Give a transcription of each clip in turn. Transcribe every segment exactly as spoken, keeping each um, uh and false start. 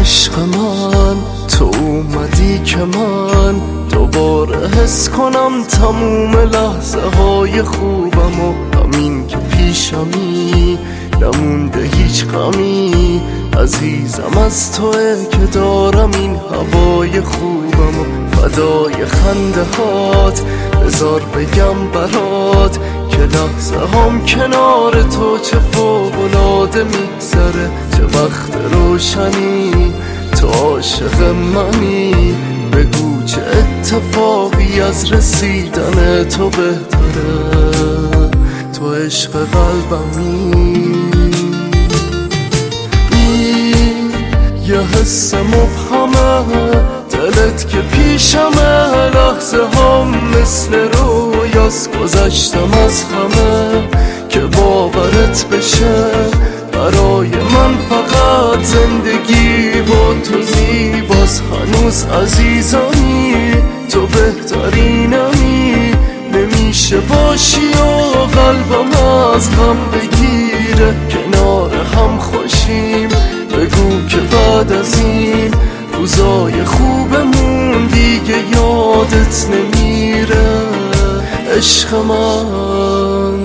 عشق من تو اومدی که من دوباره حس کنم تموم لحظه های خوبم و همین که پیشمی نمونده هیچ غمی. عزیزم از توه که دارم این هوای خوبم و فدای خنده هات بذار بگم برات که لحظه هم کنار تو چه فوق‌العاده میگذره. چه وقت روشنی تو عاشق منی، بگو چه اتفاقی از رسیدن تو بهتره. تو عشق قلبمی، این یه حس مبهمه، دلت که پیشمه، لحظه هم مثل رویاست گذشتم از همه که باورت بشه. برای من فقط زندگی با تو زیباست، هنوز عزیزمی تو بهترینمی. نمیشه باشی و قلبم از غم بگیره، کنار هم خوشیم، بگو که بعد از این روزای خوبمون دیگه یادت نمیره عشق من.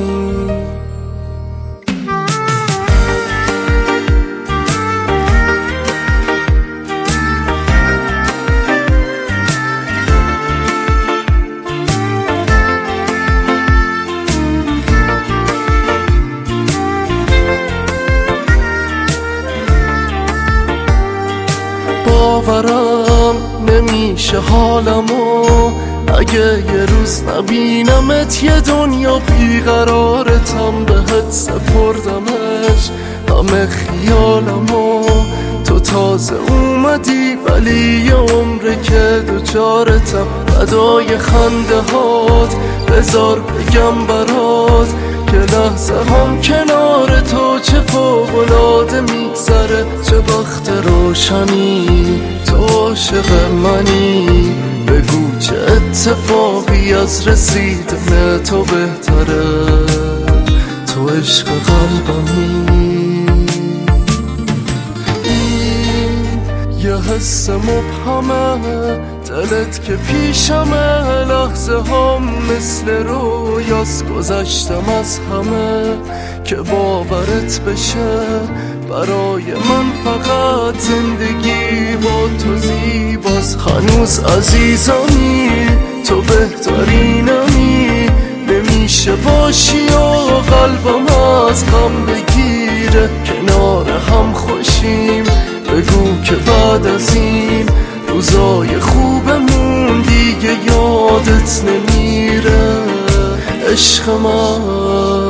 باورم نمیشه حالمو اگه یه روز نبینمت، یه دنیا بیقرارتم بهت سپردمش همه خیالمو. تو تازه اومدی ولی یه عمره که دوچارتم، فدای خنده هات بذار بگم برات که لحظه هم کنار تو چه فوق‌العاده میگذره. چه وقت روشنی تو عاشق منی، بگو چه اتفاقی از رسیدن تو بهتره. تو عشق قلبمی، این یه حس مبهمه، دلت که پیشمه، لحظه هم مثل رویاست گذشتم از همه که باورت بشه. برای من فقط زندگی با تو زیباست، هنوز عزیزمی تو بهترینمی. نمیشه باشی و قلبم از غم بگیره، کنار هم خوشیم، بگو که بعد از این روزای خوبمون دیگه یادت نمیره عشق من.